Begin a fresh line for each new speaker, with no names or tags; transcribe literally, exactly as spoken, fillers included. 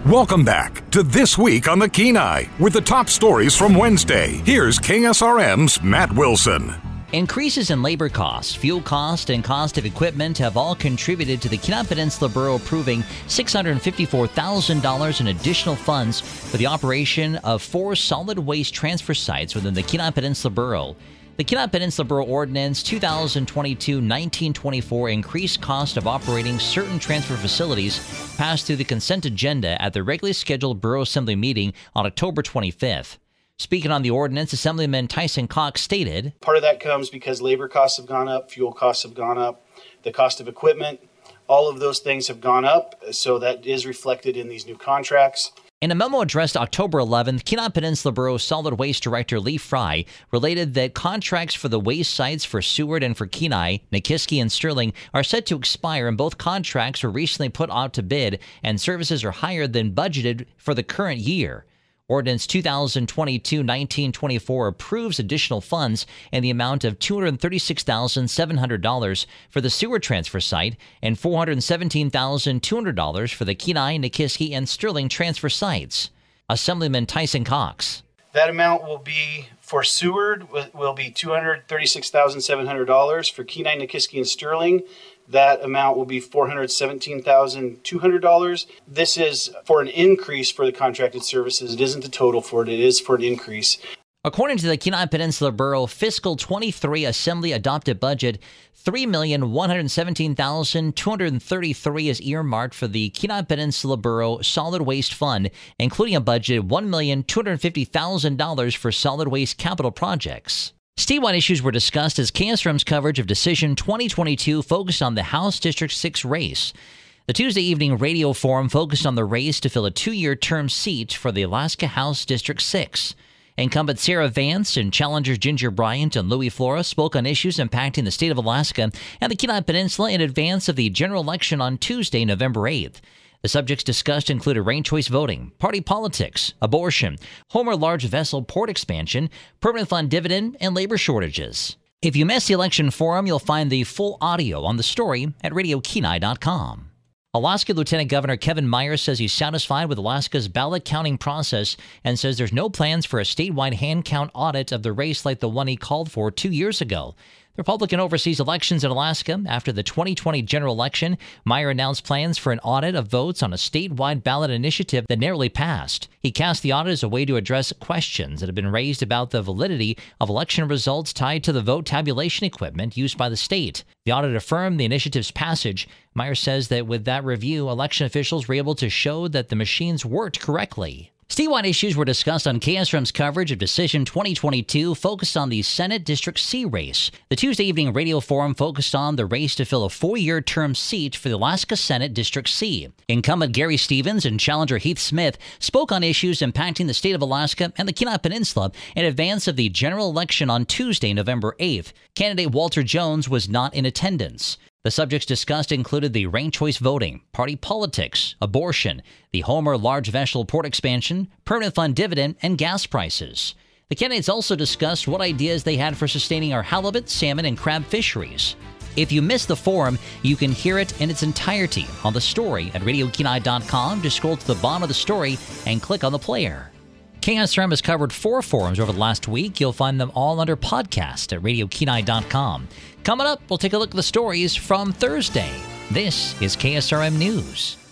Welcome back to This Week on the Kenai with the top stories from Wednesday. Here's K S R M's Matt Wilson.
Increases in labor costs, fuel cost, and cost of equipment have all contributed to the Kenai Peninsula Borough approving six hundred fifty-four thousand dollars in additional funds for the operation of four solid waste transfer sites within the Kenai Peninsula Borough. The Kenai Peninsula Borough Ordinance twenty twenty-two dash nineteen twenty-four increased cost of operating certain transfer facilities passed through the consent agenda at the regularly scheduled Borough Assembly meeting on October twenty-fifth. Speaking on the ordinance, Assemblyman Tyson Cox stated,
"Part of that comes because labor costs have gone up, fuel costs have gone up, the cost of equipment, all of those things have gone up, so that is reflected in these new contracts."
In a memo addressed October eleventh, Kenai Peninsula Borough Solid Waste Director Lee Fry related that contracts for the waste sites for Seward and for Kenai, Nikiski, and Sterling are set to expire, and both contracts were recently put out to bid, and services are higher than budgeted for the current year. Ordinance twenty twenty-two dash nineteen twenty-four approves additional funds in the amount of two hundred thirty-six thousand seven hundred dollars for the sewer transfer site and four hundred seventeen thousand two hundred dollars for the Kenai, Nikiski, and Sterling transfer sites. Assemblyman Tyson Cox.
That amount will be for Seward will be two hundred thirty-six thousand seven hundred dollars. For Kenai, Nikiski, and Sterling, that amount will be four hundred seventeen thousand two hundred dollars. This is for an increase for the contracted services. It isn't the total for it. It is for an increase.
According to the Kenai Peninsula Borough Fiscal twenty-three Assembly adopted budget, three million one hundred seventeen thousand two hundred thirty-three is earmarked for the Kenai Peninsula Borough Solid Waste Fund, including a budget of one million two hundred fifty thousand dollars for solid waste capital projects. Statewide issues were discussed as K S R M's coverage of Decision twenty twenty-two focused on the House District six race. The Tuesday evening radio forum focused on the race to fill a two-year term seat for the Alaska House District six. Incumbent Sarah Vance and challengers Ginger Bryant and Louis Flora spoke on issues impacting the state of Alaska and the Kenai Peninsula in advance of the general election on Tuesday, November eighth. The subjects discussed included ranked choice voting, party politics, abortion, Homer large vessel port expansion, permanent fund dividend, and labor shortages. If you missed the election forum, you'll find the full audio on the story at radio kenai dot com. Alaska Lieutenant Governor Kevin Myers says he's satisfied with Alaska's ballot counting process and says there's no plans for a statewide hand count audit of the race like the one he called for two years ago. The Republican oversees elections in Alaska. After the twenty twenty general election, Meyer announced plans for an audit of votes on a statewide ballot initiative that narrowly passed. He cast the audit as a way to address questions that have been raised about the validity of election results tied to the vote tabulation equipment used by the state. The audit affirmed the initiative's passage. Meyer says that with that review, election officials were able to show that the machines worked correctly. Statewide issues were discussed on K S R M's coverage of Decision twenty twenty-two, focused on the Senate District C race. The Tuesday evening radio forum focused on the race to fill a four-year term seat for the Alaska Senate District C. Incumbent Gary Stevens and challenger Heath Smith spoke on issues impacting the state of Alaska and the Kenai Peninsula in advance of the general election on Tuesday, November eighth. Candidate Walter Jones was not in attendance. The subjects discussed included the ranked choice voting, party politics, abortion, the Homer large vessel port expansion, permanent fund dividend, and gas prices. The candidates also discussed what ideas they had for sustaining our halibut, salmon, and crab fisheries. If you missed the forum, you can hear it in its entirety on the story at radio kenai dot com. Just scroll to the bottom of the story and click on the player. K S R M has covered four forums over the last week. You'll find them all under podcast at radio kenai dot com. Coming up, we'll take a look at the stories from Thursday. This is K S R M News.